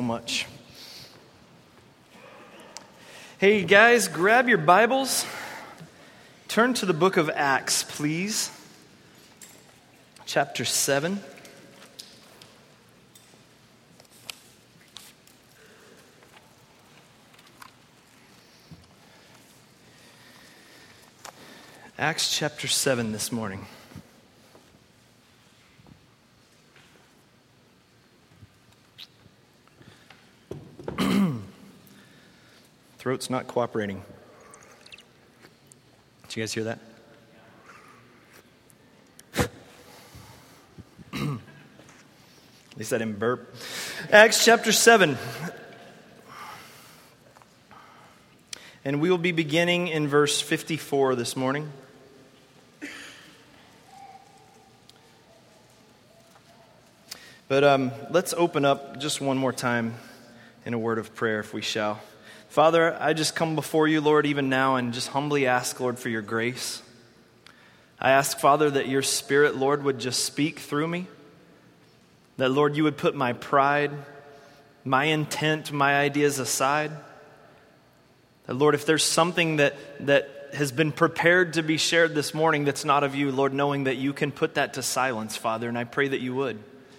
much. Hey guys, grab your Bibles. Turn to the book of Acts, please. Chapter 7. Acts chapter 7 this morning. Throat's not cooperating. Did you guys hear that? At least I didn't burp. Acts chapter 7. And we will be beginning in verse 54 this morning. But let's open up just one more time in a word of prayer, if we shall. Father, I just come before you, Lord, even now, and just humbly ask, Lord, for your grace. I ask, Father, that your Spirit, Lord, would just speak through me. That, Lord, you would put my pride, my intent, my ideas aside. That, Lord, if there's something that has been prepared to be shared this morning that's not of you, Lord, knowing that you can put that to silence, Father, and I pray that you would.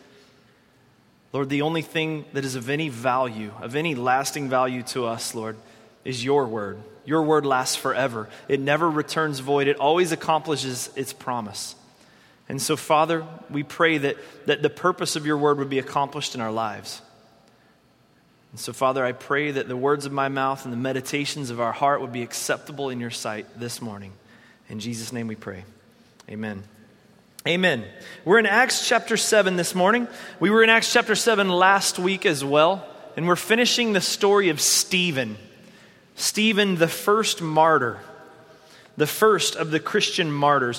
Lord, the only thing that is of any value, of any lasting value to us, Lord, is your word. Your word lasts forever. It never returns void. It always accomplishes its promise. And so, Father, we pray that the purpose of your word would be accomplished in our lives. And so, Father, I pray that the words of my mouth and the meditations of our heart would be acceptable in your sight this morning. In Jesus' name we pray. Amen. Amen. We're in Acts chapter 7 this morning. We were in Acts chapter 7 last week as well. And we're finishing the story of Stephen. Stephen, the first martyr. The first of the Christian martyrs.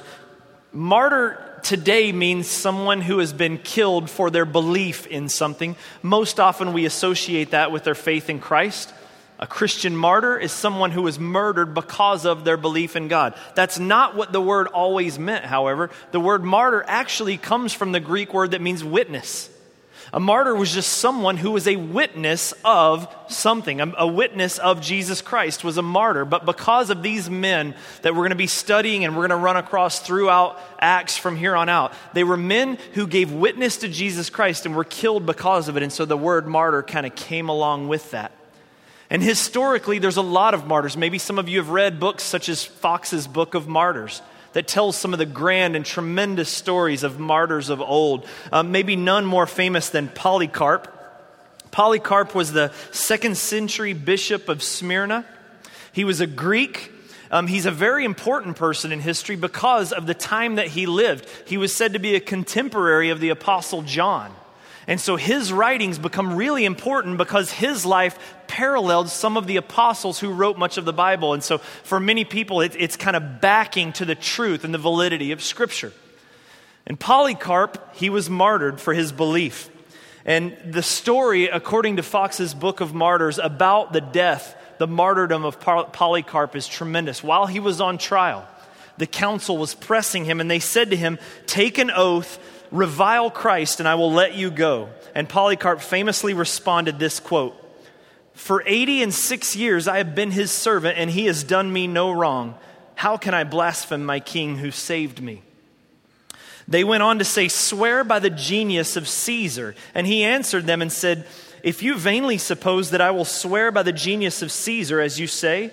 Martyr today means someone who has been killed for their belief in something. Most often we associate that with their faith in Christ. A Christian martyr is someone who was murdered because of their belief in God. That's not what the word always meant, however. The word martyr actually comes from the Greek word that means witness. A martyr was just someone who was a witness of something. A witness of Jesus Christ was a martyr. But because of these men that we're going to be studying and we're going to run across throughout Acts from here on out, they were men who gave witness to Jesus Christ and were killed because of it. And so the word martyr kind of came along with that. And historically, there's a lot of martyrs. Maybe some of you have read books such as Fox's Book of Martyrs that tells some of the grand and tremendous stories of martyrs of old. Maybe none more famous than Polycarp. Polycarp was the 2nd century bishop of Smyrna. He was a Greek. He's a very important person in history because of the time that he lived. He was said to be a contemporary of the Apostle John. And so his writings become really important because his life paralleled some of the apostles who wrote much of the Bible. And so for many people, it's kind of backing to the truth and the validity of Scripture. And Polycarp, he was martyred for his belief. And the story, according to Fox's Book of Martyrs, about the death, the martyrdom of Polycarp is tremendous. While he was on trial, the council was pressing him and they said to him, "Take an oath, revile Christ, and I will let you go." And Polycarp famously responded this quote, "For 86 years I have been his servant, and he has done me no wrong. How can I blaspheme my king who saved me?" They went on to say, "Swear by the genius of Caesar." And he answered them and said, "If you vainly suppose that I will swear by the genius of Caesar, as you say,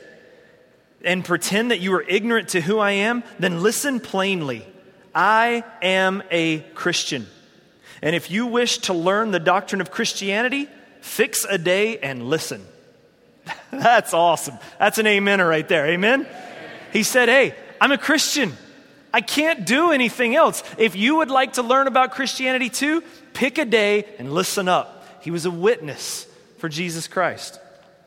and pretend that you are ignorant to who I am, then listen plainly. I am a Christian. And if you wish to learn the doctrine of Christianity, fix a day and listen." That's awesome. That's an amener right there. Amen? He said, "Hey, I'm a Christian. I can't do anything else. If you would like to learn about Christianity too, pick a day and listen up." He was a witness for Jesus Christ.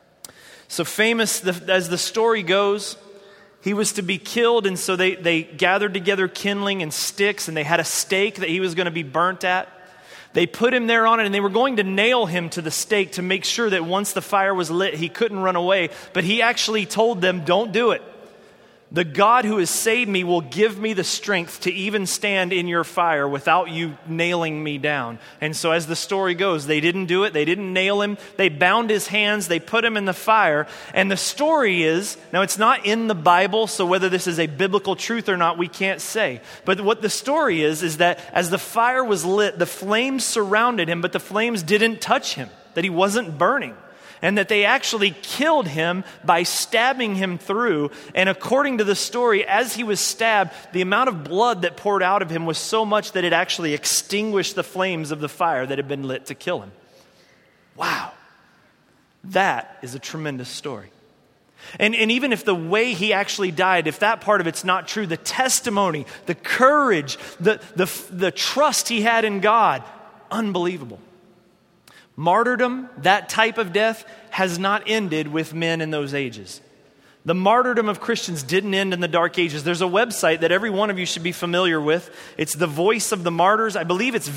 So famous as the story goes, he was to be killed, and so they gathered together kindling and sticks, and they had a stake that he was going to be burnt at. They put him there on it, and they were going to nail him to the stake to make sure that once the fire was lit, he couldn't run away. But he actually told them, "Don't do it. The God who has saved me will give me the strength to even stand in your fire without you nailing me down. And so as the story goes, they didn't do it. They didn't nail him. They bound his hands. They put him in the fire. And the story is, now it's not in the Bible, so whether this is a biblical truth or not, we can't say. But what the story is that as the fire was lit, the flames surrounded him, but the flames didn't touch him, that he wasn't burning. And that they actually killed him by stabbing him through. And according to the story, as he was stabbed, the amount of blood that poured out of him was so much that it actually extinguished the flames of the fire that had been lit to kill him. Wow. That is a tremendous story. And even if the way he actually died, if that part of it's not true, the testimony, the courage, the trust he had in God, unbelievable. Martyrdom, that type of death, has not ended with men in those ages. The martyrdom of Christians didn't end in the Dark Ages. There's a website that every one of you should be familiar with. It's the Voice of the Martyrs. I believe it's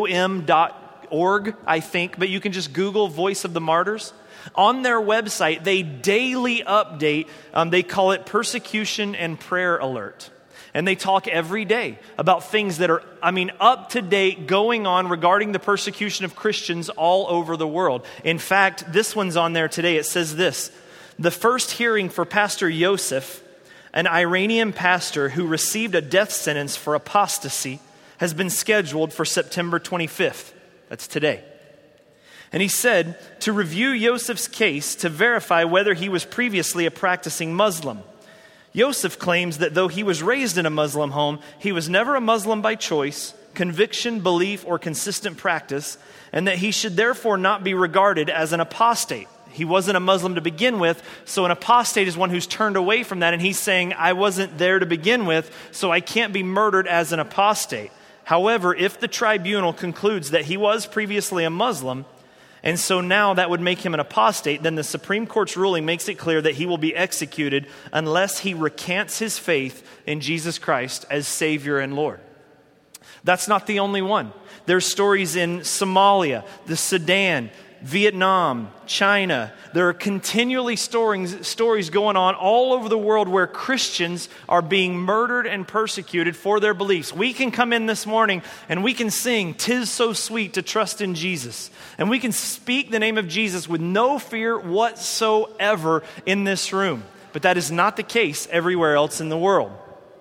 vom.org, I think, but you can just Google Voice of the Martyrs. On their website, they daily update, they call it Persecution and Prayer Alert. And they talk every day about things that are, up to date, going on regarding the persecution of Christians all over the world. In fact, this one's on there today. It says this: the first hearing for Pastor Yosef, an Iranian pastor who received a death sentence for apostasy, has been scheduled for September 25th. That's today. And he said to review Yosef's case to verify whether he was previously a practicing Muslim. Yosef claims that though he was raised in a Muslim home, he was never a Muslim by choice, conviction, belief, or consistent practice, and that he should therefore not be regarded as an apostate. He wasn't a Muslim to begin with, so an apostate is one who's turned away from that, and he's saying, I wasn't there to begin with, so I can't be murdered as an apostate. However, if the tribunal concludes that he was previously a Muslim, and so now that would make him an apostate, then the Supreme Court's ruling makes it clear that he will be executed unless he recants his faith in Jesus Christ as Savior and Lord. That's not the only one. There's stories in Somalia, the Sudan, Vietnam, China. There are continually stories going on all over the world where Christians are being murdered and persecuted for their beliefs. We can come in this morning and we can sing, "'Tis so sweet to trust in Jesus." And we can speak the name of Jesus with no fear whatsoever in this room. But that is not the case everywhere else in the world.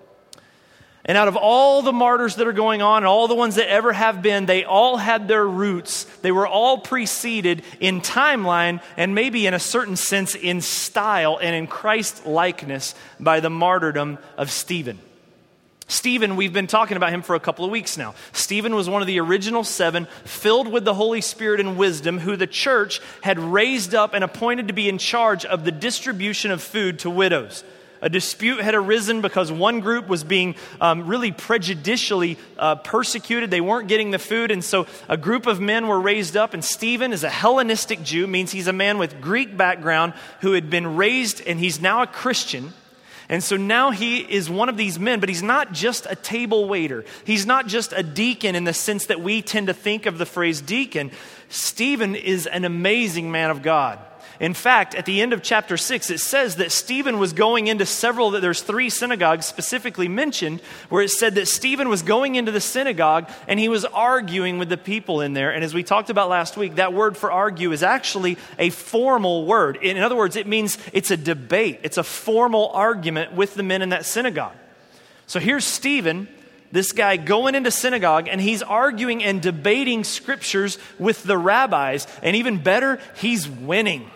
And out of all the martyrs that are going on, and all the ones that ever have been, they all had their roots. They were all preceded in timeline and maybe in a certain sense in style and in Christ likeness by the martyrdom of Stephen. Stephen, we've been talking about him for a couple of weeks now. Stephen was one of the original 7, filled with the Holy Spirit and wisdom, who the church had raised up and appointed to be in charge of the distribution of food to widows. A dispute had arisen because one group was being really prejudicially persecuted. They weren't getting the food, and so a group of men were raised up, and Stephen is a Hellenistic Jew, means he's a man with Greek background who had been raised, and he's now a Christian. And so now he is one of these men, but he's not just a table waiter. He's not just a deacon in the sense that we tend to think of the phrase deacon. Stephen is an amazing man of God. In fact, at the end of chapter 6, it says that Stephen was going into there's 3 synagogues specifically mentioned, where it said that Stephen was going into the synagogue and he was arguing with the people in there. And as we talked about last week, that word for argue is actually a formal word. In other words, it means it's a debate. It's a formal argument with the men in that synagogue. So here's Stephen, this guy going into synagogue, and he's arguing and debating scriptures with the rabbis. And even better, he's winning.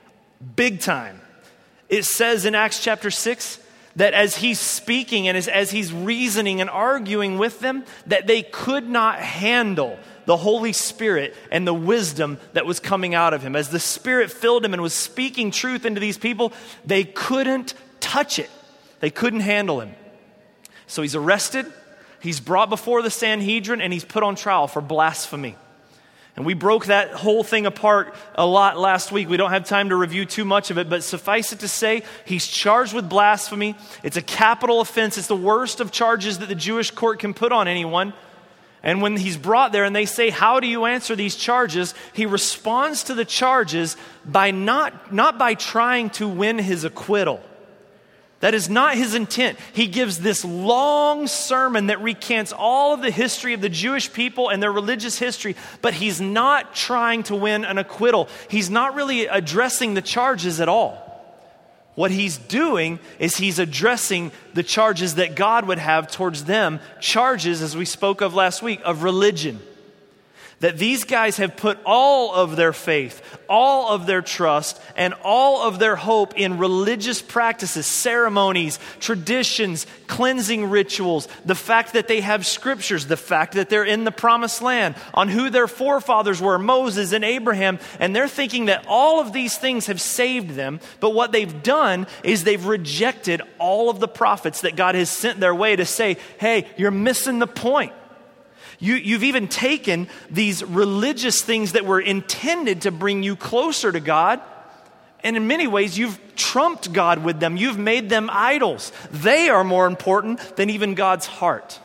Big time. It says in Acts chapter 6 that as he's speaking and as he's reasoning and arguing with them, that they could not handle the Holy Spirit and the wisdom that was coming out of him. As the Spirit filled him and was speaking truth into these people, they couldn't touch it. They couldn't handle him. So he's arrested, he's brought before the Sanhedrin, and he's put on trial for blasphemy. And we broke that whole thing apart a lot last week. We don't have time to review too much of it, but suffice it to say, he's charged with blasphemy. It's a capital offense. It's the worst of charges that the Jewish court can put on anyone. And when he's brought there and they say, "How do you answer these charges?" he responds to the charges by not by trying to win his acquittal. That is not his intent. He gives this long sermon that recants all of the history of the Jewish people and their religious history, but he's not trying to win an acquittal. He's not really addressing the charges at all. What he's doing is he's addressing the charges that God would have towards them, charges, as we spoke of last week, of religion. That these guys have put all of their faith, all of their trust, and all of their hope in religious practices, ceremonies, traditions, cleansing rituals, the fact that they have scriptures, the fact that they're in the promised land, on who their forefathers were, Moses and Abraham, and they're thinking that all of these things have saved them, but what they've done is they've rejected all of the prophets that God has sent their way to say, hey, you're missing the point. You've even taken these religious things that were intended to bring you closer to God, and in many ways, you've trumped God with them. You've made them idols. They are more important than even God's heart.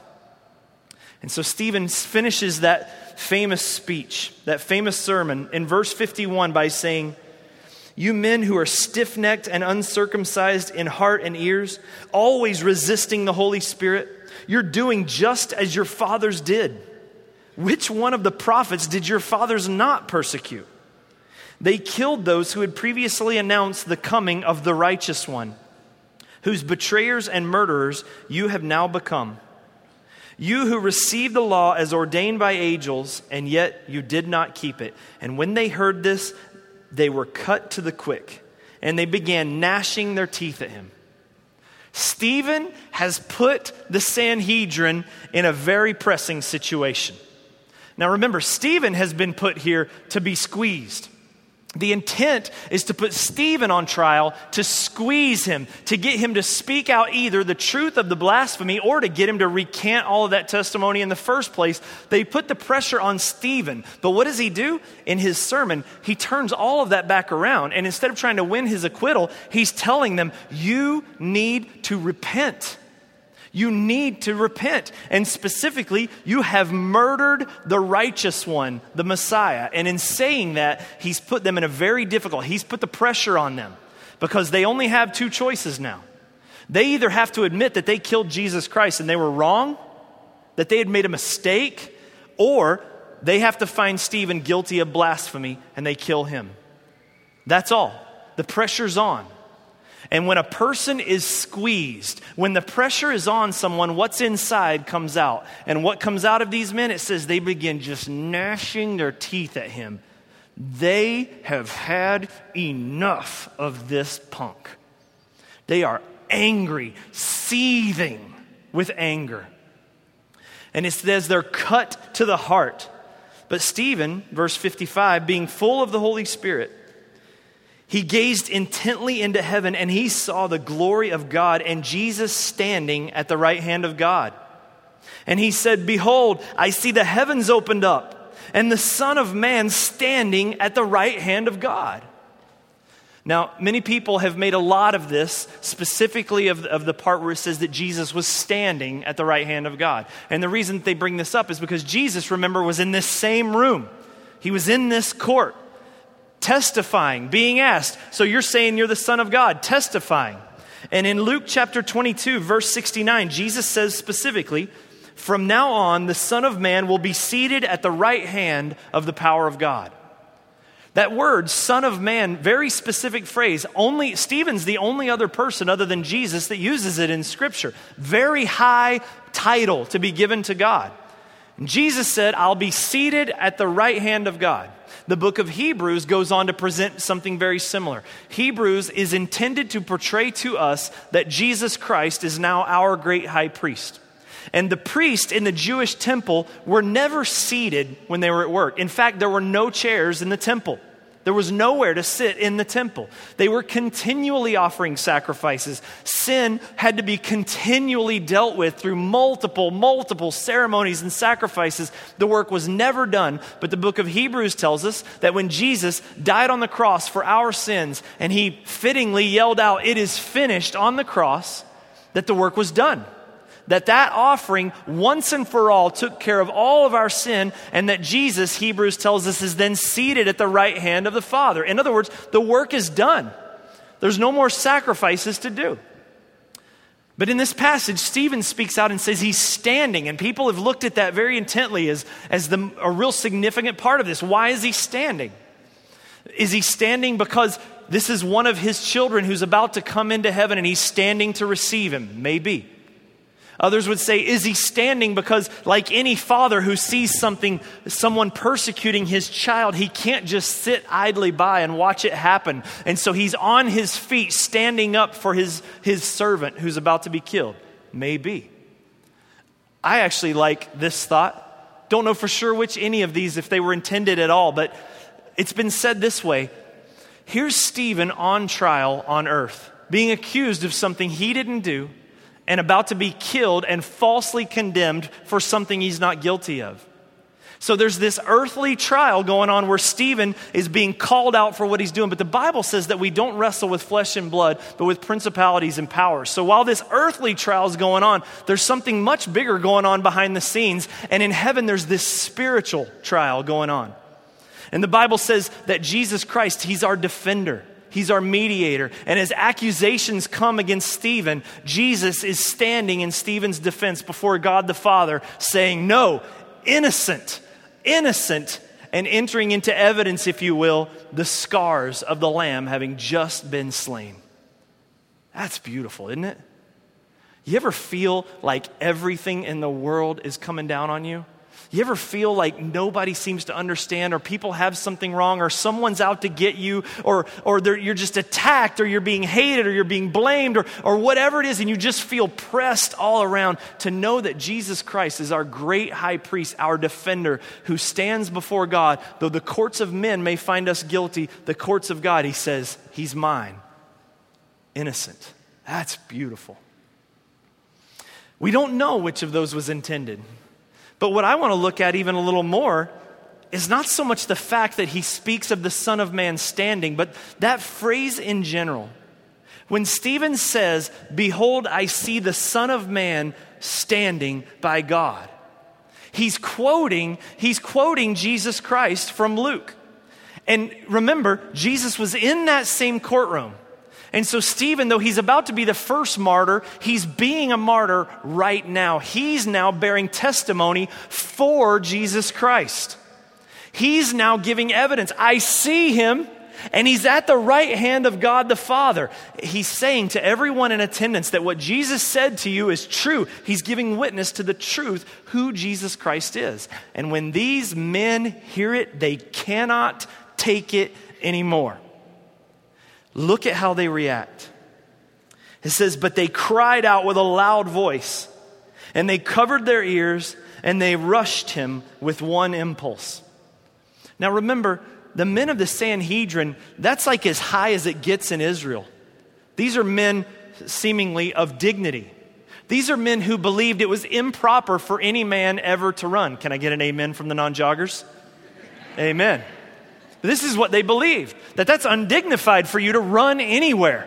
And so Stephen finishes that famous speech, that famous sermon, in verse 51 by saying, "You men who are stiff-necked and uncircumcised in heart and ears, always resisting the Holy Spirit, you're doing just as your fathers did. Which one of the prophets did your fathers not persecute? They killed those who had previously announced the coming of the righteous one, whose betrayers and murderers you have now become. You who received the law as ordained by angels, and yet you did not keep it. And when they heard this, they were cut to the quick, and they began gnashing their teeth at him." Stephen has put the Sanhedrin in a very pressing situation. Now remember, Stephen has been put here to be squeezed. The intent is to put Stephen on trial, to squeeze him, to get him to speak out either the truth of the blasphemy or to get him to recant all of that testimony in the first place. They put the pressure on Stephen. But what does he do? In his sermon, he turns all of that back around. And instead of trying to win his acquittal, he's telling them, you need to repent. You need to repent. And specifically, you have murdered the righteous one, the Messiah. And in saying that, he's put them in a very difficult, he's put the pressure on them because they only have two choices now. They either have to admit that they killed Jesus Christ and they were wrong, that they had made a mistake, or they have to find Stephen guilty of blasphemy and they kill him. That's all. The pressure's on. And when a person is squeezed, when the pressure is on someone, what's inside comes out. And what comes out of these men, it says they begin just gnashing their teeth at him. They have had enough of this punk. They are angry, seething with anger. And it says they're cut to the heart. But Stephen, verse 55, being full of the Holy Spirit, he gazed intently into heaven and he saw the glory of God and Jesus standing at the right hand of God. And he said, "Behold, I see the heavens opened up and the Son of Man standing at the right hand of God." Now, many people have made a lot of this, specifically of the part where it says that Jesus was standing at the right hand of God. And the reason they bring this up is because Jesus, remember, was in this same room. He was in this court, testifying, being asked, "So you're saying you're the Son of God?" Testifying. And in Luke chapter 22, verse 69, Jesus says specifically, "From now on, the Son of Man will be seated at the right hand of the power of God." That word, Son of Man, very specific phrase. Only Stephen's the only other person other than Jesus that uses it in Scripture. Very high title to be given to God. And Jesus said, "I'll be seated at the right hand of God." The book of Hebrews goes on to present something very similar. Hebrews is intended to portray to us that Jesus Christ is now our great high priest. And the priests in the Jewish temple were never seated when they were at work. In fact, there were no chairs in the temple. There was nowhere to sit in the temple. They were continually offering sacrifices. Sin had to be continually dealt with through multiple ceremonies and sacrifices. The work was never done. But the book of Hebrews tells us that when Jesus died on the cross for our sins, and he fittingly yelled out, "It is finished," on the cross, that the work was done. That offering once and for all took care of all of our sin, and that Jesus, Hebrews tells us, is then seated at the right hand of the Father. In other words, the work is done. There's no more sacrifices to do. But in this passage, Stephen speaks out and says he's standing, and people have looked at that very intently as a real significant part of this. Why is he standing? Is he standing because this is one of his children who's about to come into heaven and he's standing to receive him? Maybe. Others would say, is he standing because, like any father who sees someone persecuting his child, he can't just sit idly by and watch it happen. And so he's on his feet standing up for his servant who's about to be killed? Maybe. I actually like this thought. Don't know for sure which any of these, if they were intended at all, but it's been said this way. Here's Stephen on trial on earth, being accused of something he didn't do, and about to be killed and falsely condemned for something he's not guilty of. So there's this earthly trial going on where Stephen is being called out for what he's doing. But the Bible says that we don't wrestle with flesh and blood, but with principalities and powers. So while this earthly trial is going on, there's something much bigger going on behind the scenes. And in heaven, there's this spiritual trial going on. And the Bible says that Jesus Christ, he's our defender. He's our mediator. And as accusations come against Stephen, Jesus is standing in Stephen's defense before God the Father saying, no, innocent, and entering into evidence, if you will, the scars of the Lamb having just been slain. That's beautiful, isn't it? You ever feel like everything in the world is coming down on you? You ever feel like nobody seems to understand, or people have something wrong, or someone's out to get you, or you're just attacked, or you're being hated, or you're being blamed, or whatever it is, and you just feel pressed all around to know that Jesus Christ is our great high priest, our defender, who stands before God. Though the courts of men may find us guilty, the courts of God, he says, he's mine. Innocent. That's beautiful. We don't know which of those was intended. But what I want to look at even a little more is not so much the fact that he speaks of the Son of Man standing, but that phrase in general. When Stephen says, behold, I see the Son of Man standing by God. He's quoting Jesus Christ from Luke. And remember, Jesus was in that same courtroom. And so Stephen, though he's about to be the first martyr, he's being a martyr right now. He's now bearing testimony for Jesus Christ. He's now giving evidence. I see him, and he's at the right hand of God the Father. He's saying to everyone in attendance that what Jesus said to you is true. He's giving witness to the truth, who Jesus Christ is. And when these men hear it, they cannot take it anymore. Look at how they react. It says, but they cried out with a loud voice, and they covered their ears, and they rushed him with one impulse. Now remember, the men of the Sanhedrin, that's like as high as it gets in Israel. These are men seemingly of dignity. These are men who believed it was improper for any man ever to run. Can I get an amen from the non-joggers? Amen. This is what they believed, that's undignified for you to run anywhere.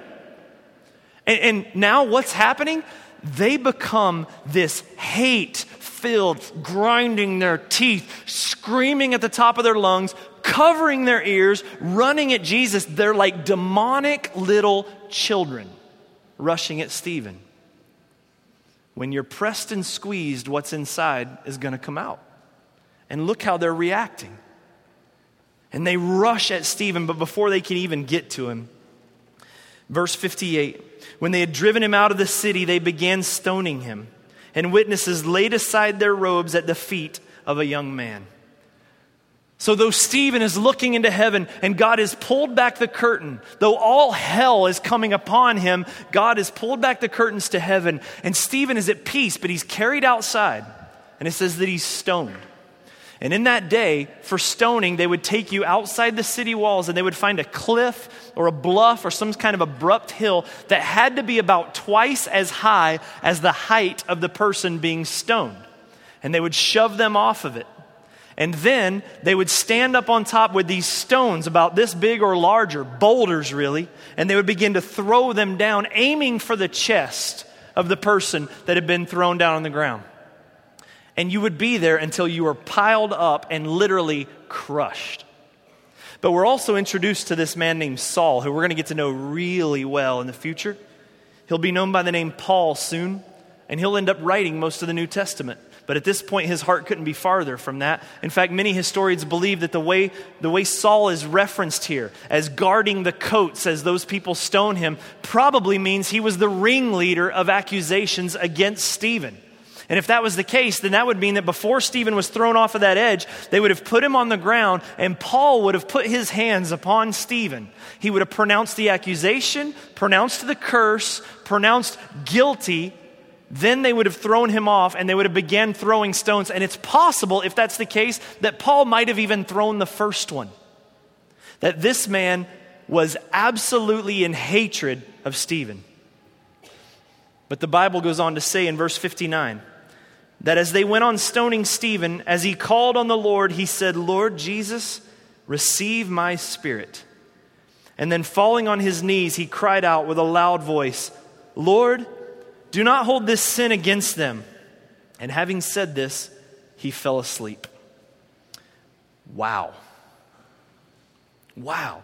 And now what's happening? They become this hate-filled, grinding their teeth, screaming at the top of their lungs, covering their ears, running at Jesus. They're like demonic little children rushing at Stephen. When you're pressed and squeezed, what's inside is going to come out. And look how they're reacting. And they rush at Stephen, but before they can even get to him. Verse 58, when they had driven him out of the city, they began stoning him. And witnesses laid aside their robes at the feet of a young man. So though Stephen is looking into heaven and God has pulled back the curtain, though all hell is coming upon him, God has pulled back the curtains to heaven. And Stephen is at peace, but he's carried outside. And it says that he's stoned. And in that day, for stoning, they would take you outside the city walls and they would find a cliff or a bluff or some kind of abrupt hill that had to be about twice as high as the height of the person being stoned. And they would shove them off of it. And then they would stand up on top with these stones about this big or larger, boulders really, and they would begin to throw them down, aiming for the chest of the person that had been thrown down on the ground. And you would be there until you were piled up and literally crushed. But we're also introduced to this man named Saul, who we're going to get to know really well in the future. He'll be known by the name Paul soon, and he'll end up writing most of the New Testament. But at this point, his heart couldn't be farther from that. In fact, many historians believe that the way Saul is referenced here as guarding the coats as those people stone him probably means he was the ringleader of accusations against Stephen. And if that was the case, then that would mean that before Stephen was thrown off of that edge, they would have put him on the ground, and Paul would have put his hands upon Stephen. He would have pronounced the accusation, pronounced the curse, pronounced guilty. Then they would have thrown him off, and they would have began throwing stones. And it's possible, if that's the case, that Paul might have even thrown the first one. That this man was absolutely in hatred of Stephen. But the Bible goes on to say in verse 59, that as they went on stoning Stephen, as he called on the Lord, he said, "Lord Jesus, receive my spirit." And then falling on his knees, he cried out with a loud voice, "Lord, do not hold this sin against them." And having said this, he fell asleep. Wow. Wow.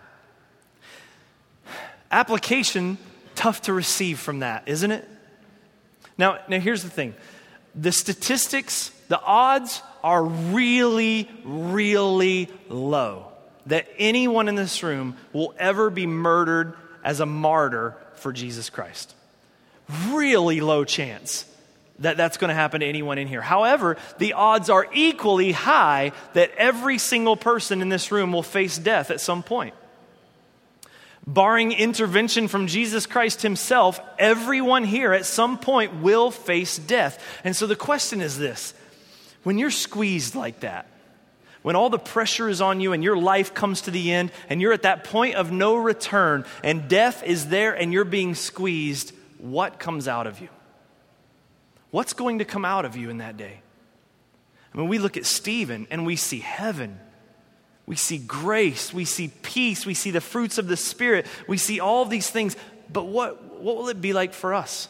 Application, tough to receive from that, isn't it? Now here's the thing. The statistics, the odds are really, really low that anyone in this room will ever be murdered as a martyr for Jesus Christ. Really low chance that that's going to happen to anyone in here. However, the odds are equally high that every single person in this room will face death at some point. Barring intervention from Jesus Christ himself, everyone here at some point will face death. And so the question is this: when you're squeezed like that, when all the pressure is on you and your life comes to the end and you're at that point of no return and death is there and you're being squeezed, what comes out of you? What's going to come out of you in that day? I mean, we look at Stephen and we see heaven. We see grace, we see peace, we see the fruits of the Spirit, we see all of these things. But what will it be like for us?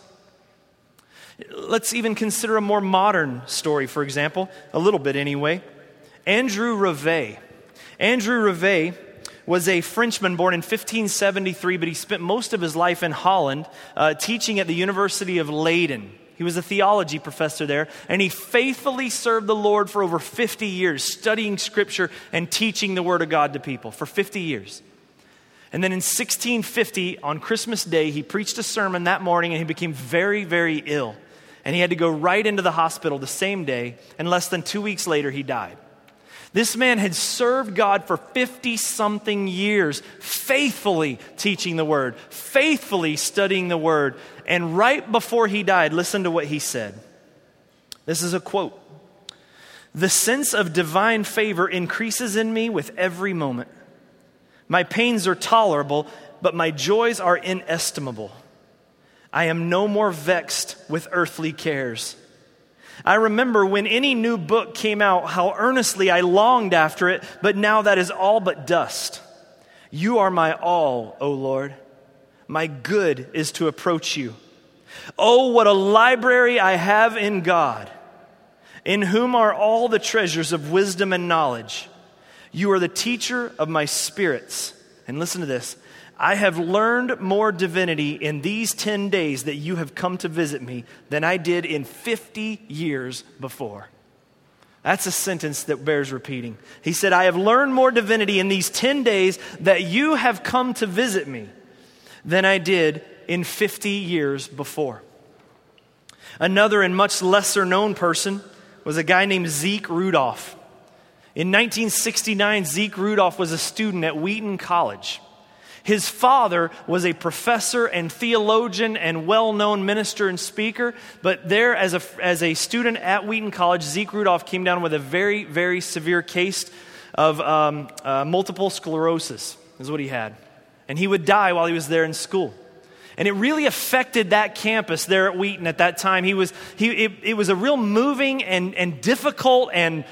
Let's even consider a more modern story, for example, a little bit anyway. Andrew Rivet. Andrew Rivet was a Frenchman born in 1573, but he spent most of his life in Holland teaching at the University of Leiden. He was a theology professor there, and he faithfully served the Lord for over 50 years, studying Scripture and teaching the Word of God to people for 50 years. And then in 1650, on Christmas Day, he preached a sermon that morning, and he became very, very ill. And he had to go right into the hospital the same day, and less than 2 weeks later, he died. This man had served God for 50-something years, faithfully teaching the Word, faithfully studying the Word. And right before he died, listen to what he said. This is a quote. "The sense of divine favor increases in me with every moment. My pains are tolerable, but my joys are inestimable. I am no more vexed with earthly cares. I remember when any new book came out, how earnestly I longed after it, but now that is all but dust. You are my all, O Lord. My good is to approach you. Oh, what a library I have in God, in whom are all the treasures of wisdom and knowledge. You are the teacher of my spirits." And listen to this. "I have learned more divinity in these 10 days that you have come to visit me than I did in 50 years before." That's a sentence that bears repeating. He said, "I have learned more divinity in these 10 days that you have come to visit me than I did in 50 years before." Another and much lesser known person was a guy named Zeke Rudolph. In 1969, Zeke Rudolph was a student at Wheaton College. His father was a professor and theologian and well-known minister and speaker, but there as a student at Wheaton College, Zeke Rudolph came down with a very, very severe case of multiple sclerosis, is what he had. And he would die while he was there in school. And it really affected that campus there at Wheaton at that time. It was a real moving and difficult and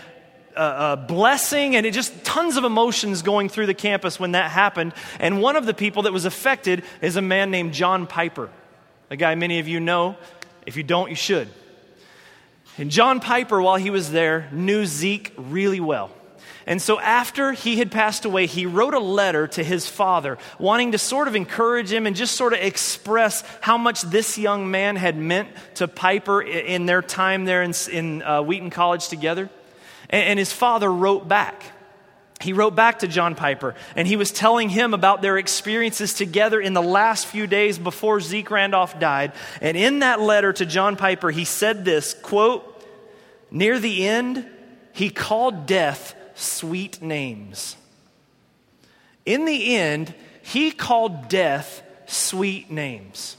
blessing, and it just tons of emotions going through the campus when that happened. And one of the people that was affected is a man named John Piper, a guy many of you know. If you don't, you should. And John Piper, while he was there, knew Zeke really well. And so after he had passed away, he wrote a letter to his father, wanting to sort of encourage him and just sort of express how much this young man had meant to Piper in their time there in Wheaton College together. And his father wrote back. He wrote back to John Piper, and he was telling him about their experiences together in the last few days before Zeke Randolph died. And in that letter to John Piper, he said this, quote, "Near the end, he called death sweet names." In the end, he called death sweet names.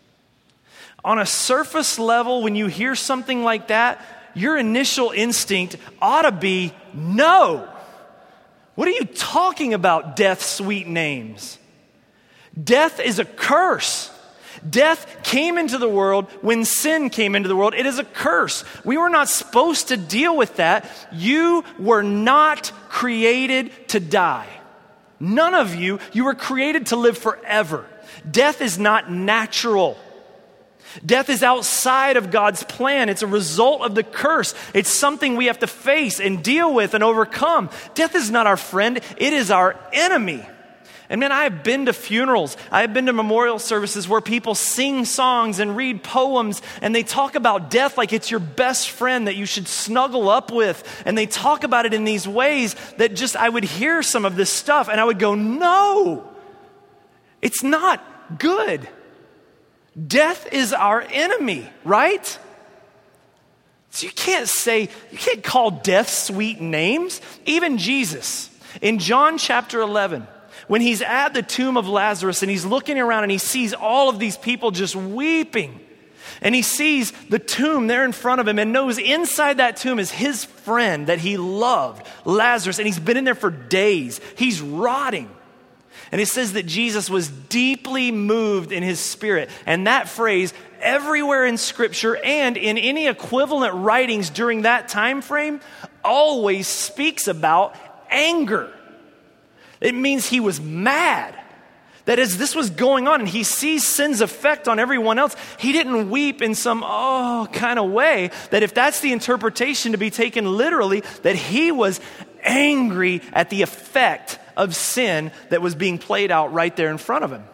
On a surface level, when you hear something like that, your initial instinct ought to be, no. What are you talking about, death, sweet names? Death is a curse. Death came into the world when sin came into the world. It is a curse. We were not supposed to deal with that. You were not created to die. None of you. You were created to live forever. Death is not natural. Death is outside of God's plan. It's a result of the curse. It's something we have to face and deal with and overcome. Death is not our friend. It is our enemy. And man, I have been to funerals. I have been to memorial services where people sing songs and read poems, and they talk about death like it's your best friend that you should snuggle up with. And they talk about it in these ways that just, I would hear some of this stuff and I would go, no, it's not good. Death is our enemy, right? So you can't call death sweet names. Even Jesus, in John chapter 11, when he's at the tomb of Lazarus and he's looking around and he sees all of these people just weeping, and he sees the tomb there in front of him and knows inside that tomb is his friend that he loved, Lazarus, and he's been in there for days. He's rotting. And it says that Jesus was deeply moved in his spirit. And that phrase, everywhere in Scripture and in any equivalent writings during that time frame, always speaks about anger. It means he was mad. That as this was going on and he sees sin's effect on everyone else, he didn't weep in some kind of way. That if that's the interpretation to be taken literally, that he was angry at the effect of sin that was being played out right there in front of him.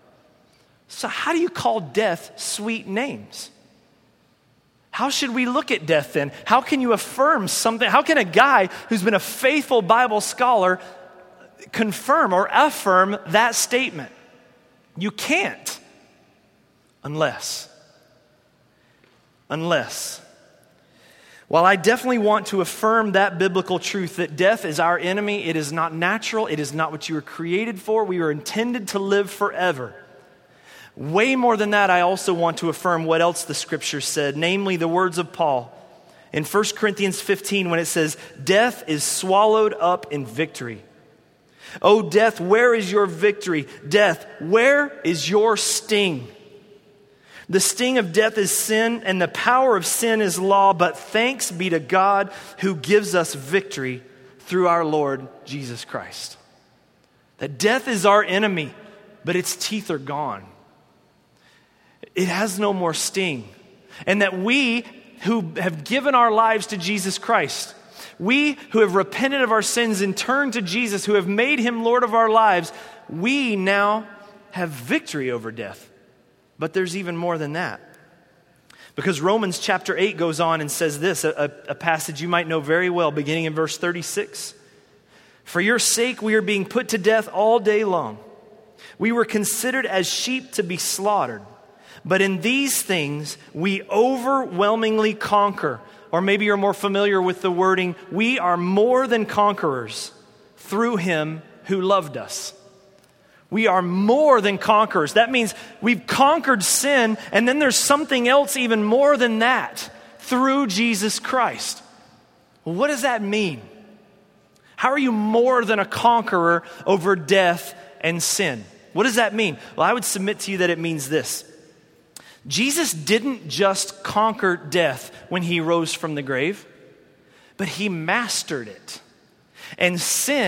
So how do you call death sweet names? How should we look at death then? How can you affirm something? How can a guy who's been a faithful Bible scholar confirm or affirm that statement? You can't. Unless. While I definitely want to affirm that biblical truth that death is our enemy, it is not natural, it is not what you were created for. We were intended to live forever. Way more than that, I also want to affirm what else the Scripture said, namely the words of Paul in 1 Corinthians 15 when it says, "Death is swallowed up in victory. O death, where is your victory? Death, where is your sting? The sting of death is sin, and the power of sin is law, but thanks be to God who gives us victory through our Lord Jesus Christ." That death is our enemy, but its teeth are gone. It has no more sting. And that we who have given our lives to Jesus Christ, we who have repented of our sins and turned to Jesus, who have made him Lord of our lives, we now have victory over death. But there's even more than that. Because Romans chapter 8 goes on and says this, a passage you might know very well, beginning in verse 36. "For your sake we are being put to death all day long. We were considered as sheep to be slaughtered. But in these things we overwhelmingly conquer." Or maybe you're more familiar with the wording, "We are more than conquerors through him who loved us." We are more than conquerors. That means we've conquered sin, and then there's something else even more than that, through Jesus Christ. Well, what does that mean? How are you more than a conqueror over death and sin? What does that mean? Well, I would submit to you that it means this. Jesus didn't just conquer death when he rose from the grave, but he mastered it. And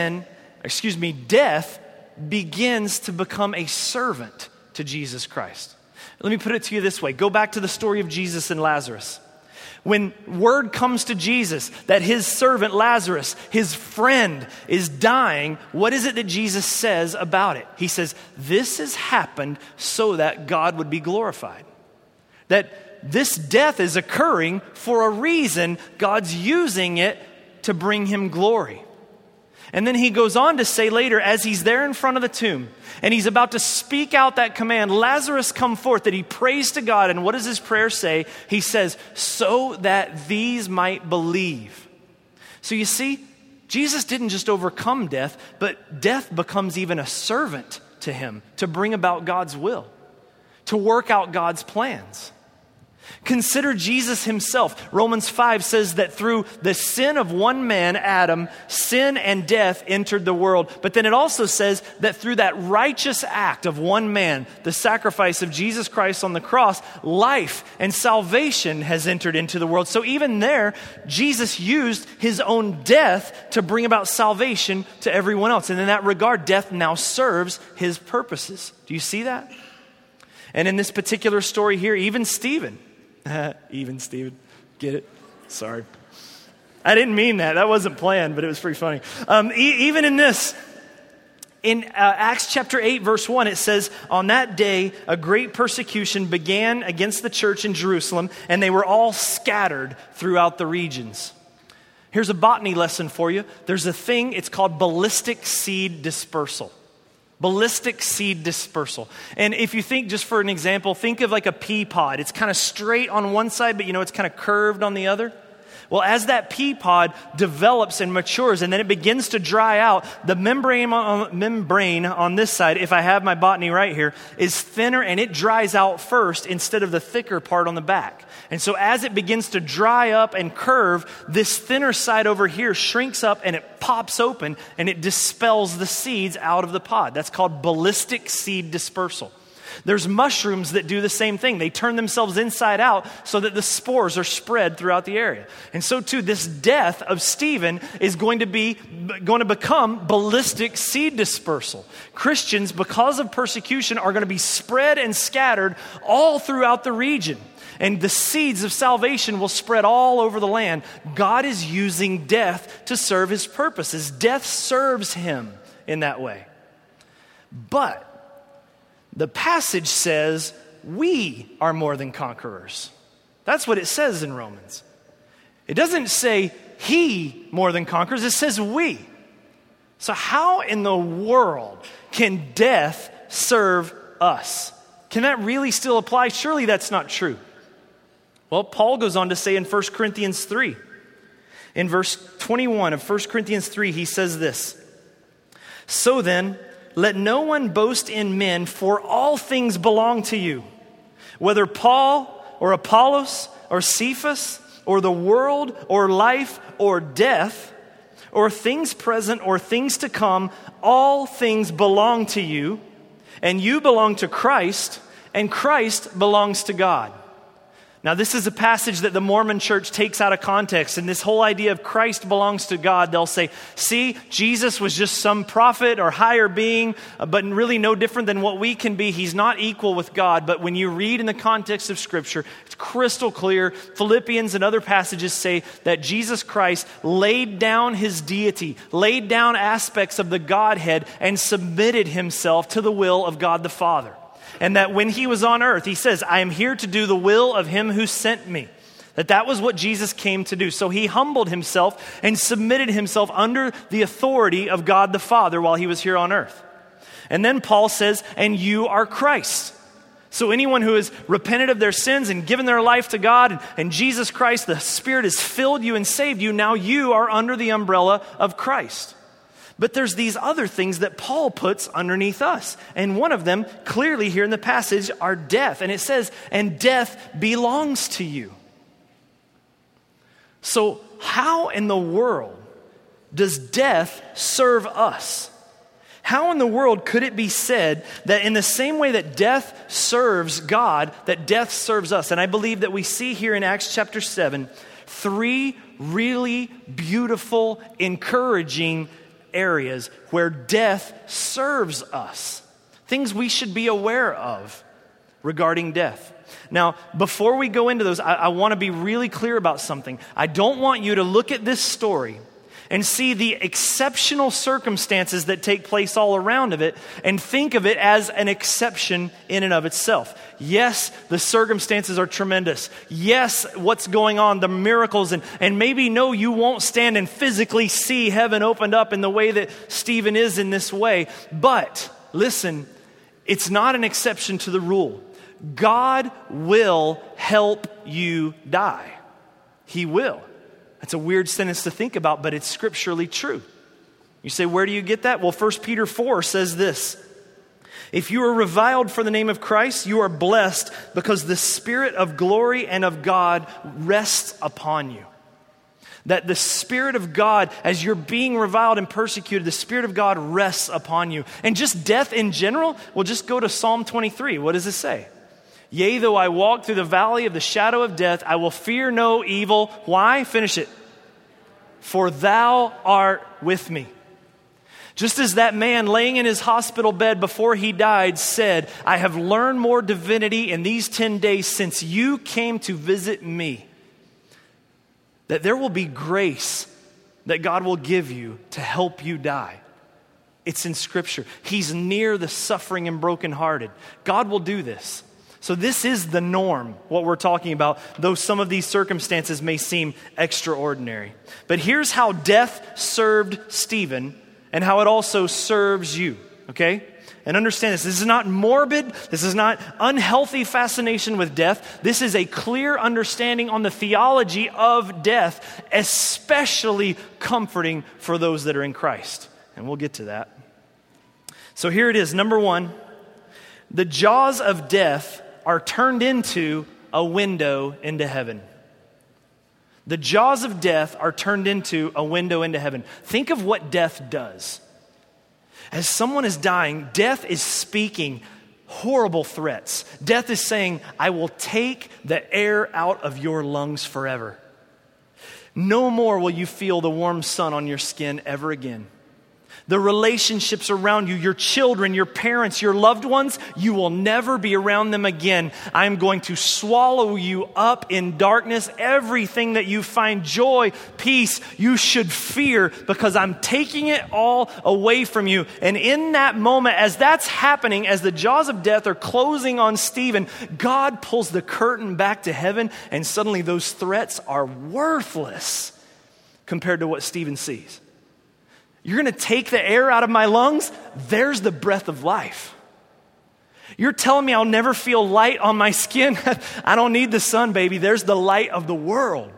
death begins to become a servant to Jesus Christ. Let me put it to you this way. Go back to the story of Jesus and Lazarus. When word comes to Jesus that his servant Lazarus, his friend, is dying, what is it that Jesus says about it? He says, this has happened so that God would be glorified. That this death is occurring for a reason. God's using it to bring him glory. And then he goes on to say later, as he's there in front of the tomb, and he's about to speak out that command, Lazarus come forth, that he prays to God. And what does his prayer say? He says, so that these might believe. So you see, Jesus didn't just overcome death, but death becomes even a servant to him to bring about God's will, to work out God's plans. Consider Jesus himself. Romans 5 says that through the sin of one man, Adam, sin and death entered the world. But then it also says that through that righteous act of one man, the sacrifice of Jesus Christ on the cross, life and salvation has entered into the world. So even there, Jesus used his own death to bring about salvation to everyone else. And in that regard, death now serves his purposes. Do you see that? And in this particular story here, even Stephen, get it? Sorry. I didn't mean that. That wasn't planned, but it was pretty funny. Even in this, in Acts chapter 8, verse 1, it says, on that day, a great persecution began against the church in Jerusalem, and they were all scattered throughout the regions. Here's a botany lesson for you. There's a thing, it's called ballistic seed dispersal. Ballistic seed dispersal. And if you think, just for an example, think of like a pea pod. It's kind of straight on one side, but it's kind of curved on the other. Well, as that pea pod develops and matures and then it begins to dry out, the membrane on this side, if I have my botany right here, is thinner and it dries out first instead of the thicker part on the back. And so as it begins to dry up and curve, this thinner side over here shrinks up and it pops open and it dispels the seeds out of the pod. That's called ballistic seed dispersal. There's mushrooms that do the same thing. They turn themselves inside out so that the spores are spread throughout the area. And so too, this death of Stephen is going to become ballistic seed dispersal. Christians, because of persecution, are going to be spread and scattered all throughout the region. And the seeds of salvation will spread all over the land. God is using death to serve his purposes. Death serves him in that way. But the passage says we are more than conquerors. That's what it says in Romans. It doesn't say he more than conquers, it says we. So how in the world can death serve us? Can that really still apply? Surely that's not true. Well, Paul goes on to say in 1 Corinthians 3, in verse 21 of 1 Corinthians 3, he says this, so then, let no one boast in men, for all things belong to you. Whether Paul or Apollos or Cephas or the world or life or death or things present or things to come, all things belong to you, and you belong to Christ, and Christ belongs to God. Now, this is a passage that the Mormon church takes out of context, and this whole idea of Christ belongs to God, they'll say, see, Jesus was just some prophet or higher being, but really no different than what we can be. He's not equal with God, but when you read in the context of Scripture, it's crystal clear. Philippians and other passages say that Jesus Christ laid down his deity, laid down aspects of the Godhead, and submitted himself to the will of God the Father. And that when he was on earth, he says, I am here to do the will of him who sent me. That was what Jesus came to do. So he humbled himself and submitted himself under the authority of God the Father while he was here on earth. And then Paul says, and you are Christ. So anyone who has repented of their sins and given their life to God and Jesus Christ, the Spirit has filled you and saved you. Now you are under the umbrella of Christ. But there's these other things that Paul puts underneath us. And one of them, clearly here in the passage, are death. And it says, and death belongs to you. So how in the world does death serve us? How in the world could it be said that in the same way that death serves God, that death serves us? And I believe that we see here in Acts chapter 7, 3 really beautiful, encouraging areas where death serves us. Things we should be aware of. regarding death. Now, before we go into those, I want to be really clear about something. I don't want you to look at this story and see the exceptional circumstances that take place all around of it and think of it as an exception in and of itself. Yes, the circumstances are tremendous. Yes, what's going on, the miracles, and maybe no, you won't stand and physically see heaven opened up in the way that Stephen is in this way. But listen, it's not an exception to the rule. God will help you die. He will. That's a weird sentence to think about, but it's scripturally true. You say, where do you get that? Well, 1 Peter 4 says this: if you are reviled for the name of Christ, you are blessed because the Spirit of glory and of God rests upon you. That the Spirit of God, as you're being reviled and persecuted, the Spirit of God rests upon you. And just death in general, well, just go to Psalm 23. What does it say? Yea, though I walk through the valley of the shadow of death, I will fear no evil. Why? Finish it. For thou art with me. Just as that man laying in his hospital bed before he died said, I have learned more divinity in these 10 days since you came to visit me. That there will be grace that God will give you to help you die. It's in Scripture. He's near the suffering and brokenhearted. God will do this. So this is the norm, what we're talking about, though some of these circumstances may seem extraordinary. But here's how death served Stephen and how it also serves you, okay? And understand this. This is not morbid. This is not unhealthy fascination with death. This is a clear understanding on the theology of death, especially comforting for those that are in Christ. And we'll get to that. So here it is. Number one, the jaws of death are turned into a window into heaven. The jaws of death are turned into a window into heaven. Think of what death does. As someone is dying, death is speaking horrible threats. Death is saying, I will take the air out of your lungs forever. No more will you feel the warm sun on your skin ever again. The relationships around you, your children, your parents, your loved ones, you will never be around them again. I'm going to swallow you up in darkness. Everything that you find joy, peace, you should fear because I'm taking it all away from you. And in that moment, as that's happening, as the jaws of death are closing on Stephen, God pulls the curtain back to heaven and suddenly those threats are worthless compared to what Stephen sees. You're going to take the air out of my lungs? There's the breath of life. You're telling me I'll never feel light on my skin? I don't need the sun, baby. There's the light of the world.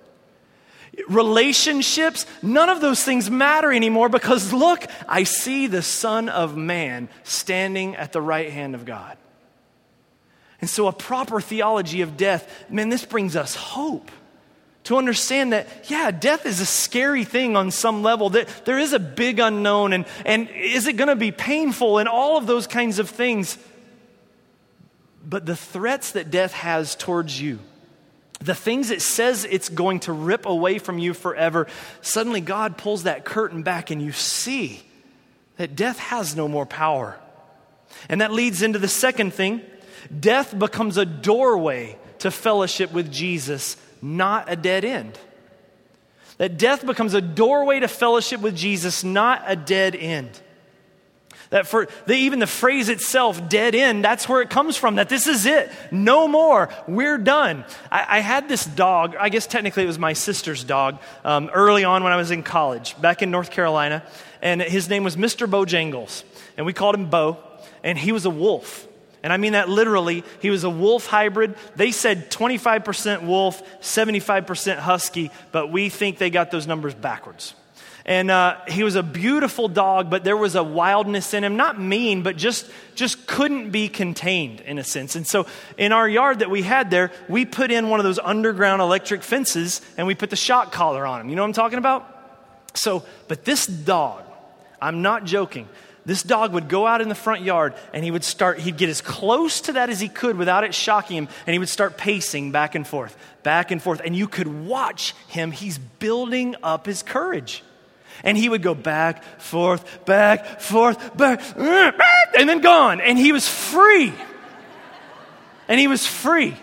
Relationships, none of those things matter anymore because look, I see the Son of Man standing at the right hand of God. And so a proper theology of death, man, this brings us hope. To understand that, yeah, death is a scary thing on some level. That there is a big unknown, and is it going to be painful and all of those kinds of things. But the threats that death has towards you, the things it says it's going to rip away from you forever, suddenly God pulls that curtain back and you see that death has no more power. And that leads into the second thing. Death becomes a doorway to fellowship with Jesus, not a dead end. That death becomes a doorway to fellowship with Jesus, not a dead end. That even the phrase itself, dead end, that's where it comes from. That this is it. No more. We're done. I had this dog, I guess technically it was my sister's dog, early on when I was in college, back in North Carolina. And his name was Mr. Bojangles. And we called him Bo. And he was a wolf. And I mean that literally. He was a wolf hybrid. They said 25% wolf, 75% husky, but we think they got those numbers backwards. And he was a beautiful dog, but there was a wildness in him. Not mean, but just couldn't be contained in a sense. And so in our yard that we had there, we put in one of those underground electric fences and we put the shock collar on him. You know what I'm talking about? So, but this dog, I'm not joking. This dog would go out in the front yard and he'd get as close to that as he could without it shocking him, and he would start pacing back and forth. And you could watch him. He's building up his courage. And he would go back, forth, back, and then gone. And he was free. and he was free.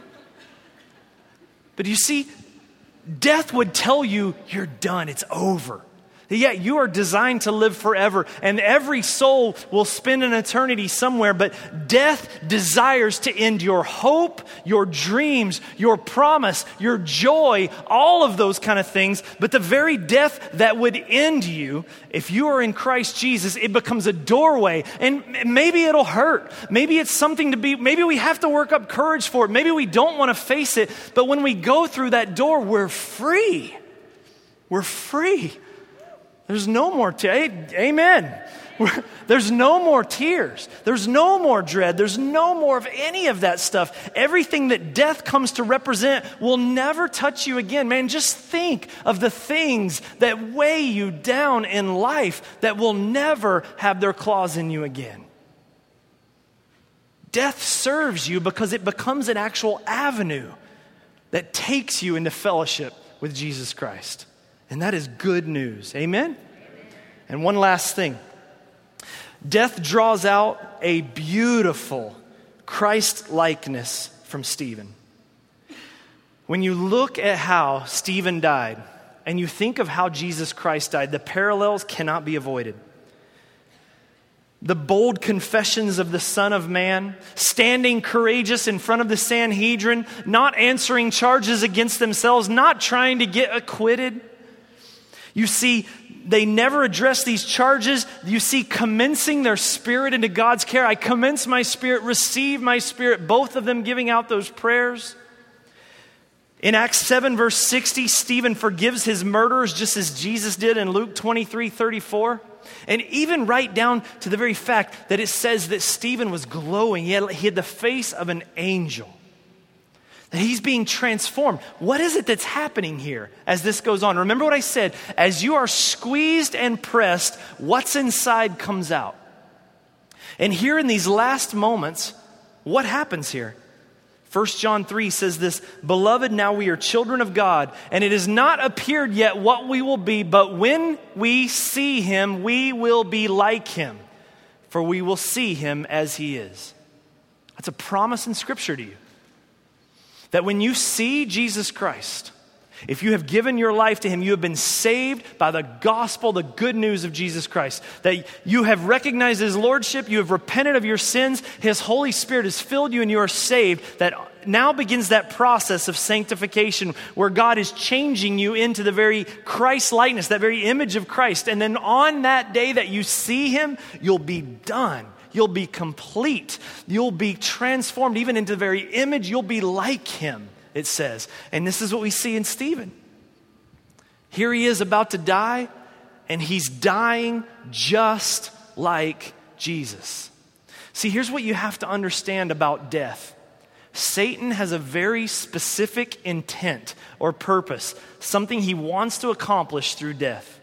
But you see, death would tell you, you're done, it's over. Yet you are designed to live forever, and every soul will spend an eternity somewhere, but death desires to end your hope, your dreams, your promise, your joy, all of those kind of things. But the very death that would end you, if you are in Christ Jesus, it becomes a doorway, and maybe it'll hurt. Maybe it's something maybe we have to work up courage for it. Maybe we don't want to face it, but when we go through that door, we're free. We're free. There's no more amen. There's no more tears. There's no more dread. There's no more of any of that stuff. Everything that death comes to represent will never touch you again. Man, just think of the things that weigh you down in life that will never have their claws in you again. Death serves you because it becomes an actual avenue that takes you into fellowship with Jesus Christ. And that is good news. Amen? And one last thing. Death draws out a beautiful Christ-likeness from Stephen. When you look at how Stephen died, and you think of how Jesus Christ died, the parallels cannot be avoided. The bold confessions of the Son of Man, standing courageous in front of the Sanhedrin, not answering charges against themselves, not trying to get acquitted. You see, they never address these charges. You see, commencing their spirit into God's care. I commence my spirit, receive my spirit. Both of them giving out those prayers. In Acts 7, verse 60, Stephen forgives his murderers just as Jesus did in Luke 23:34. And even right down to the very fact that it says that Stephen was glowing. He had the face of an angel. That he's being transformed. What is it that's happening here as this goes on? Remember what I said, as you are squeezed and pressed, what's inside comes out. And here in these last moments, what happens here? 1 John 3 says this, "Beloved, now we are children of God, and it has not appeared yet what we will be, but when we see him, we will be like him, for we will see him as he is." That's a promise in Scripture to you. That when you see Jesus Christ, if you have given your life to him, you have been saved by the gospel, the good news of Jesus Christ. That you have recognized his lordship, you have repented of your sins, his Holy Spirit has filled you and you are saved. That now begins that process of sanctification where God is changing you into the very Christ likeness, that very image of Christ. And then on that day that you see him, you'll be done. You'll be complete. You'll be transformed even into the very image. You'll be like him, it says. And this is what we see in Stephen. Here he is about to die, and he's dying just like Jesus. See, here's what you have to understand about death. Satan has a very specific intent or purpose, something he wants to accomplish through death.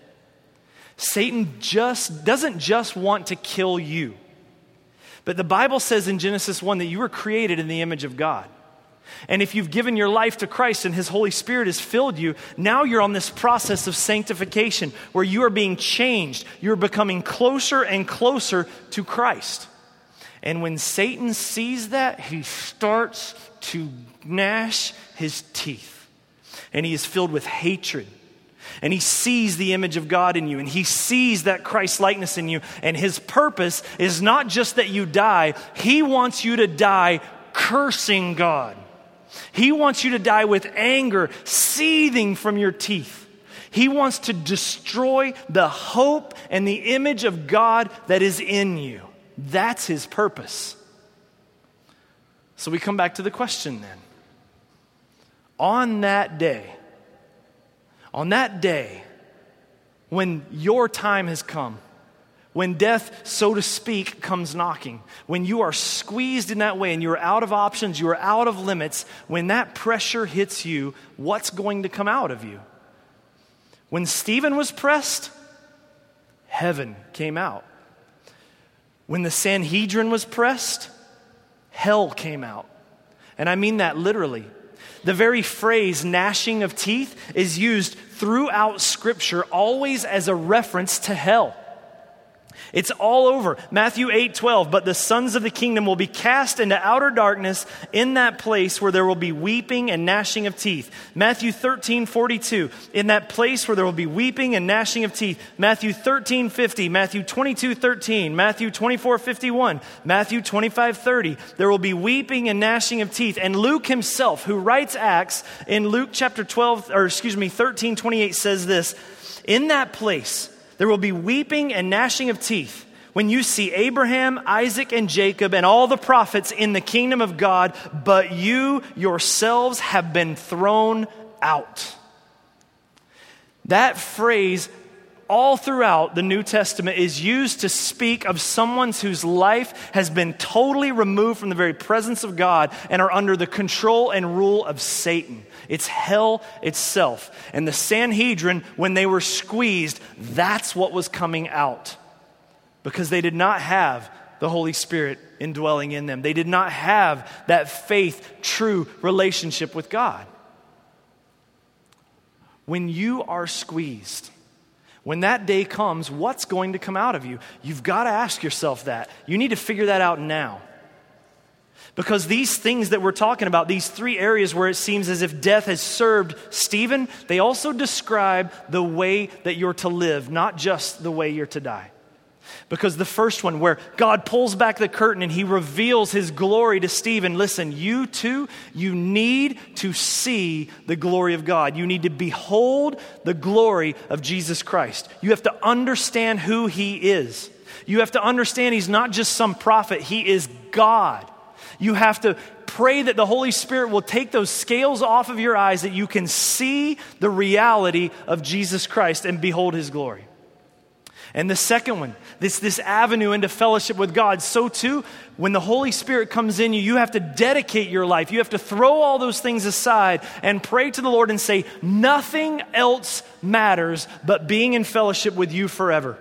Satan doesn't just want to kill you. But the Bible says in Genesis 1 that you were created in the image of God. And if you've given your life to Christ and his Holy Spirit has filled you, now you're on this process of sanctification where you are being changed. You're becoming closer and closer to Christ. And when Satan sees that, he starts to gnash his teeth. And he is filled with hatred. And he sees the image of God in you, and he sees that Christ likeness in you. And his purpose is not just that you die. He wants you to die cursing God. He wants you to die with anger seething from your teeth. He wants to destroy the hope and the image of God that is in you. That's his purpose. So we come back to the question then. On that day, when your time has come, when death, so to speak, comes knocking, when you are squeezed in that way and you're out of options, you are out of limits, when that pressure hits you, what's going to come out of you? When Stephen was pressed, heaven came out. When the Sanhedrin was pressed, hell came out. And I mean that literally. The very phrase gnashing of teeth is used throughout Scripture always as a reference to hell. It's all over. Matthew 8:12, but the sons of the kingdom will be cast into outer darkness, in that place where there will be weeping and gnashing of teeth. Matthew 13:42, in that place where there will be weeping and gnashing of teeth. Matthew 13:50, Matthew 22:13, Matthew 24:51, Matthew 25:30. There will be weeping and gnashing of teeth. And Luke himself, who writes Acts, in Luke chapter 13:28 says this, in that place, there will be weeping and gnashing of teeth when you see Abraham, Isaac, and Jacob and all the prophets in the kingdom of God, but you yourselves have been thrown out. That phrase all throughout the New Testament is used to speak of someone whose life has been totally removed from the very presence of God and are under the control and rule of Satan. It's hell itself. And the Sanhedrin, when they were squeezed, that's what was coming out. Because they did not have the Holy Spirit indwelling in them. They did not have that faith, true relationship with God. When you are squeezed, when that day comes, what's going to come out of you? You've got to ask yourself that. You need to figure that out now. Because these things that we're talking about, these three areas where it seems as if death has served Stephen, they also describe the way that you're to live, not just the way you're to die. Because the first one, where God pulls back the curtain and he reveals his glory to Stephen, listen, you too, you need to see the glory of God. You need to behold the glory of Jesus Christ. You have to understand who he is. You have to understand he's not just some prophet, he is God. You have to pray that the Holy Spirit will take those scales off of your eyes, that you can see the reality of Jesus Christ and behold his glory. And the second one, this avenue into fellowship with God. So too, when the Holy Spirit comes in you, you have to dedicate your life. You have to throw all those things aside and pray to the Lord and say, nothing else matters but being in fellowship with you forever.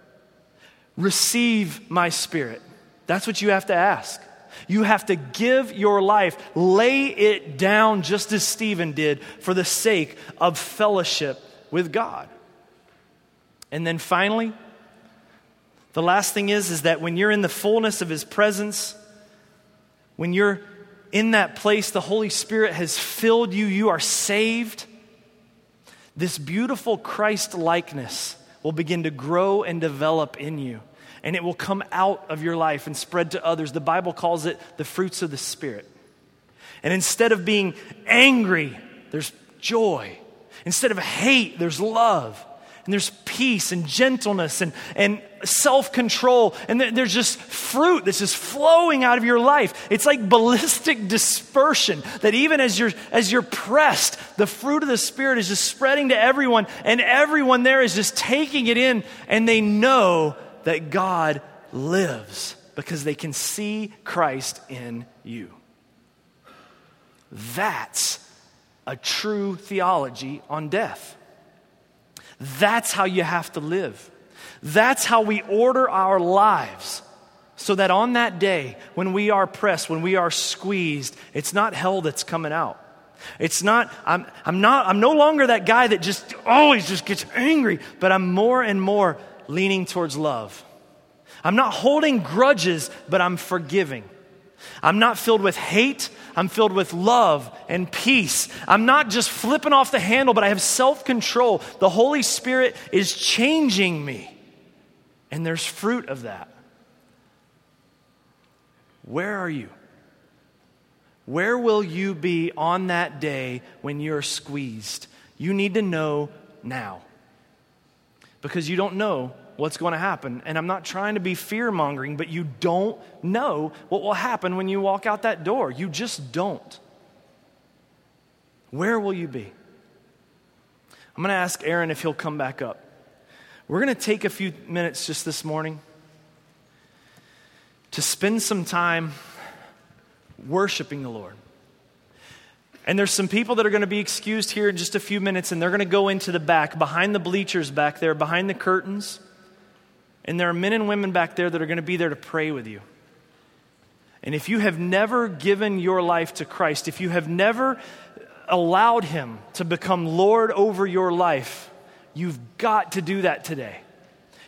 Receive my Spirit. That's what you have to ask. You have to give your life, lay it down just as Stephen did for the sake of fellowship with God. And then finally, the last thing is that when you're in the fullness of his presence, when you're in that place, the Holy Spirit has filled you, you are saved, this beautiful Christ likeness will begin to grow and develop in you. And it will come out of your life and spread to others. The Bible calls it the fruits of the Spirit. And instead of being angry, there's joy. Instead of hate, there's love. And there's peace and gentleness and self-control. And there's just fruit that's just flowing out of your life. It's like ballistic dispersion, that even as you're pressed, the fruit of the Spirit is just spreading to everyone. And everyone there is just taking it in. And they know that God lives because they can see Christ in you. That's a true theology on death. That's how you have to live. That's how we order our lives so that on that day when we are pressed, when we are squeezed, it's not hell that's coming out. It's not, I'm no longer that guy that just always just gets angry, but I'm more and more leaning towards love. I'm not holding grudges, but I'm forgiving. I'm not filled with hate. I'm filled with love and peace. I'm not just flipping off the handle, but I have self-control. The Holy Spirit is changing me. And there's fruit of that. Where are you? Where will you be on that day when you're squeezed? You need to know now. Because you don't know what's going to happen. And I'm not trying to be fear-mongering, but you don't know what will happen when you walk out that door. You just don't. Where will you be? I'm going to ask Aaron if he'll come back up. We're going to take a few minutes just this morning to spend some time worshiping the Lord. And there's some people that are going to be excused here in just a few minutes, and they're going to go into the back, behind the bleachers back there, behind the curtains. And there are men and women back there that are going to be there to pray with you. And if you have never given your life to Christ, if you have never allowed him to become Lord over your life, you've got to do that today.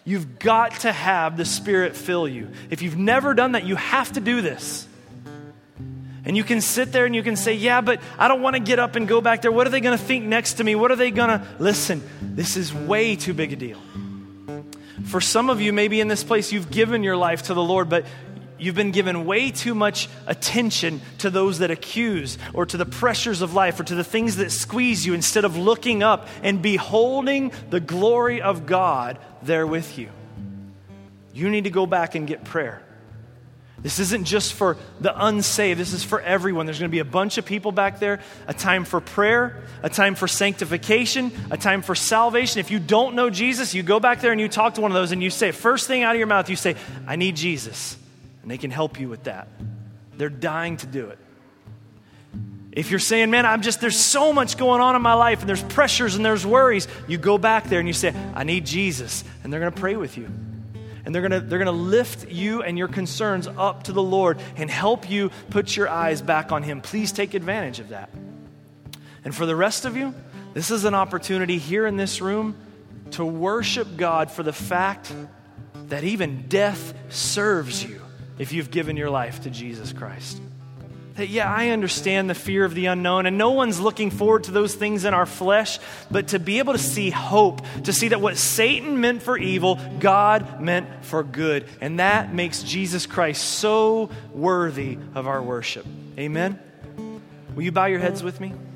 you've got to have the Spirit fill you. If you've never done that, you have to do this. And you can sit there and you can say, yeah, but I don't want to get up and go back there. What are they going to think next to me? What are they going to... Listen, this is way too big a deal. For some of you, maybe in this place, you've given your life to the Lord, but you've been given way too much attention to those that accuse, or to the pressures of life, or to the things that squeeze you, instead of looking up and beholding the glory of God there with you. You need to go back and get prayer. This isn't just for the unsaved. This is for everyone. There's going to be a bunch of people back there. A time for prayer, a time for sanctification, a time for salvation. If you don't know Jesus, you go back there and you talk to one of those and you say, first thing out of your mouth, you say, I need Jesus. And they can help you with that. They're dying to do it. If you're saying, man, there's so much going on in my life and there's pressures and there's worries, you go back there and you say, I need Jesus. And they're going to pray with you. And they're going to lift you and your concerns up to the Lord and help you put your eyes back on Him. Please take advantage of that. And for the rest of you, this is an opportunity here in this room to worship God for the fact that even death serves you if you've given your life to Jesus Christ. That, yeah, I understand the fear of the unknown, and no one's looking forward to those things in our flesh, but to be able to see hope, to see that what Satan meant for evil, God meant for good. And that makes Jesus Christ so worthy of our worship. Amen? Will you bow your heads with me?